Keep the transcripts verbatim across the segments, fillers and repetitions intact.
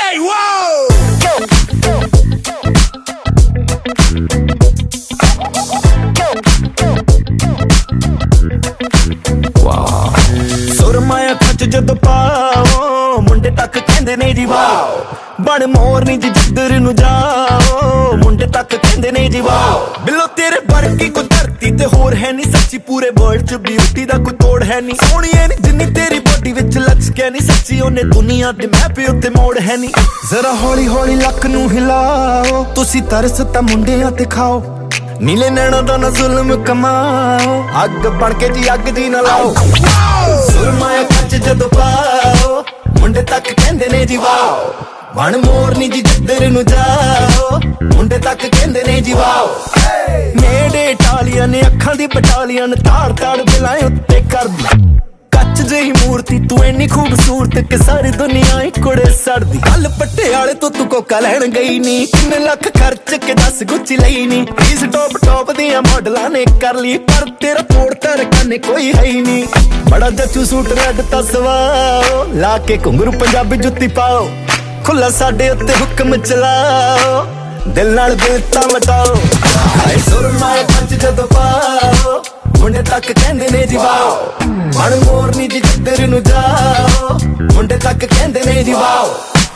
Hey, whoa! ਸੁਰਮਾਇਆ ਖੱਚ ਜਦੋਂ ਪਾਓ ਮੁੰਡੇ ਤੱਕ ਕਹਿੰਦੇ ਨੇ ਜੀ ਵਾਓ ਬਣ ਮੋਰਨੀ ਜੀ ਜਿੱਧਰ ਨੂੰ ਜਾਓ ਮੁੰਡੇ ਤੱਕ ਕਹਿੰਦੇ ਨੇ ਜੀ ਵਾਓ ਬਿੱਲੋ ਤੇਰੇ ਵਰਗੀ ਕੋਈ ਧਰਤੀ ਤੇ ਹੋਰ ਹੈ ਨਹੀਂ ਸੱਚੀ ਪੂਰੇ ਵਰਲਡ ਚ ਬਿਊਟੀ ਦਾ ਕੋਈ ਤੋੜ ਹੈ ਨਹੀਂ ਸੋਹਣੀਏ ਨੀ ਜਿੰਨੀ ਤੇਰੀ ਬੋਡੀ ਵਿੱਚ ਲਚਕਿਆ ਨਹੀਂ ਸੱਚੀ ਉਹਨੇ ਦੁਨੀਆ ਦੇ ਮੈਪ ਉੱਤੇ ਮੋੜ ਹੈ ਨਹੀਂ ਜ਼ਰਾ ਹੌਲੀ ਹੌਲੀ ਲੱਕ ਨੂੰ ਹਿਲਾਓ ਤੁਸੀਂ ਤਰਸ ਤਾਂ ਮੁੰਡਿਆਂ ਤੇ ਖਾਓ ਨੀਲੇ ਨੈਣਾ ਦਾ ਨਾ ਜ਼ੁਲਮ ਕਮਾਓ ਅੱਗ ਬਣ ਕੇ ਜੀ ਅੱਗ ਦੀ ਨਾ ਲਾਓ ਸੁਰਮਾਇਆ ਖੱਚ ਜਦੋਂ ਪਾਓ ਮੁੰਡੇ ਤੱਕ ਕਹਿੰਦੇ ਨੇ ਜੀ ਵਾਓ ਬਣ ਮੋਰਨੀ ਜੀ ਜਿੱਧਰ ਨੂੰ ਜਾਓ ਮੁੰਡੇ ਤੱਕ ਕਹਿੰਦੇ ਨੇ ਜੀ ਵਾਓ ਨੇੜੇ ਟਾਲੀਆਂ ਨੇ ਅੱਖਾਂ ਦੀ ਬਟਾਲੀਆਂ ਤਾੜ ਤਾੜ ਬਿਲਾਏ ਉੱਤੇ ਕਰਦੀ ਕੱਚ ਜਿਹੀ ਮੂਰਤੀ ਤੂੰ ਇੰਨੀ ਖੂਬਸੂਰਤ ਕਿ ਸਾਰੀ ਦੁਨੀਆ ਹੀ ਕੁੜੇ ਸੜਦੀ ਕੱਲ ਪਟਿਆਲੇ ਤੋਂ ਤੂੰ ਕੋਕਾ ਲੈਣ ਗਈ ਨੀ ਕਿੰਨੇ ਲੱਖ ਖਰਚ ਕੇ ਦੱਸ ਗੁੱਚੀ ਲਈ ਨੀ ਇਸ ਟੌਪ ਟੌਪ ਦੀਆਂ ਮਾਡਲਾਂ ਨੇ ਕਰ ਲਈ ਪਰ ਤੇਰਾ ਤੋੜ ਤਰ ਕੰਨੇ ਕੋਈ ਹੈ ਹੀ ਨੀ ਬੜਾ ਜੱਚੂ ਸੂਟ ਰੈਡ ਤਾਂ ਸਵਾਓ ਲਾ ਕੇ ਘੁੰਗਰੂ ਪੰਜਾਬੀ ਜੁੱਤੀ ਪਾਓ ਖੁੱਲਾ ਸਾਡੇ ਉੱਤੇ ਹੁਕਮ ਚਲਾਓ ਦਿਲ ਨਾਲ ਦਿਲ ਤਾਂ ਵਟਾਓ ਹਾਏ ਸੁਰਮਾਇਆ ਖੱਚ ਜਦੋਂ ਪਾਓ ਮੁੰਡੇ ਤੱਕ ਕਹਿੰਦੇ ਨੇ ਜੀ ਵਾਓ ਬਣ ਮੋਰਨੀ ਜੀ ਜਿੱਧਰ ਨੂੰ ਜਾਓ ਮੁੰਡੇ ਤੱਕ ਕਹਿੰਦੇ ਨੇ ਜੀ ਵਾਓ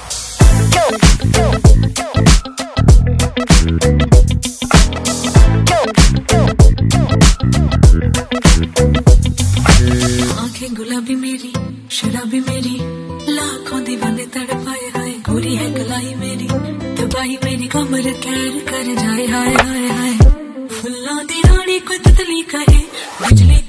आंखें गुलाबी मेरी शराबी मेरी लाखों दीवाने तड़पाए हाय गोरी है गलाई मेरी तबाही मेरी कमर कैर कर जाए हाय हाय हाय फुल्लां दी रानी कोई तितली कहे बिजली